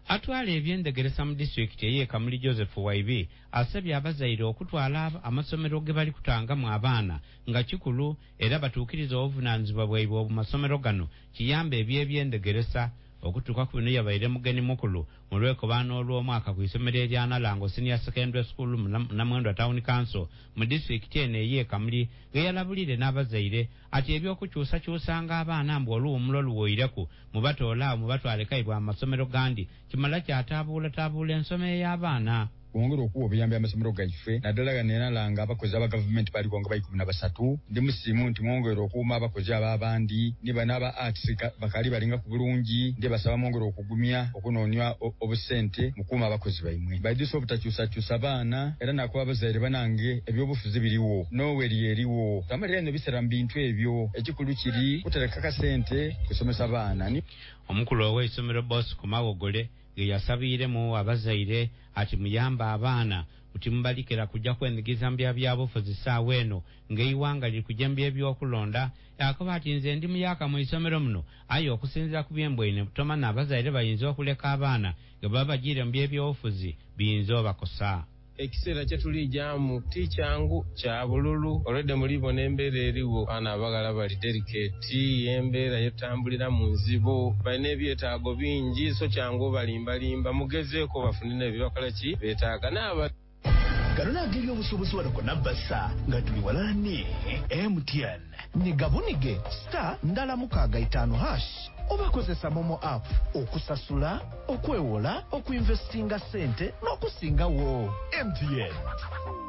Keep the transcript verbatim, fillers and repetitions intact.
Atwala ebyendegeresa mu district ye Kamuli Joseph Waibi asabye abazaire okutwala amasomero ge bali kutangamu abaana nga kikulu era batuukiriza obuvunaanyizibwa bwaibwe mu masomero gano kiyambe ebyebyendegeresa okutuuka ku bino yabaire mugeni mukulu mu lwekubano olw'omwaka ku isomero erya Nalango Senior Secondary School Namwendwa Town Council mu district eno ye Kamuli ge yalabulire n'abazaire ati ebyokukyusakyusanga abaana mbu oluwumulo luwoireku mu batoola mu batwalekaibwa amasomero gandi kimala kyatabuula tabuula ensoma y'abaana. Kuongera okuwa obuyambi amasomero gaife naddala ganenalanga abakozi aba government bali konga baikumi na basatu ndi musimu nti mwongera okuuma abakozi ababandi niba n'aba arts bakali balinga ku bulungi ndi basaba mwongera okugumya okunoonywa obusente mukuma abakozi baimwe bayidusa obutakyusakyusa abaana era nakuba abazaire banange ebyobufuzi biriwo noweri eriwo tamalira eno bisera mu bintu ebyo ekikulu kiri kutereka kasente kusomesa abaana. Omukulu ow'essomero Bosco Mawogole ge yasabiremu abazaire ati muyamba abaana kuti mubalikira kujja kwendigiza mbya byabufuzi ssaawa eno ng'eiwanga liri kujja mbya ebyokulonda yakuba ati nze ndi muyaka mu isomero muno aye okusinziira ku byembwine tomana abazaire bayinza okuleka abaana ge baba bagiire mu by'ebyobufuzi biyinza obakosa. Ekiseera kye tulijjamu ti kyangu kya bululu olwedde mulibona embeera eriwo abaana abagala bali delicate embeera yetambulira mu nzibo balina ebyetaago bingi so kyangu balimbalimba mugezeeko bafunire ebibakola ki beetaaga n'aba Garuna ageri obusobozi wano ko nabbasa nga tuli walala ne M T N nigabunige star ndala mukaaga itaano hash oba kozesa Momo app okusasula okwewola okuinvestinga sente n'okusingawo. M T N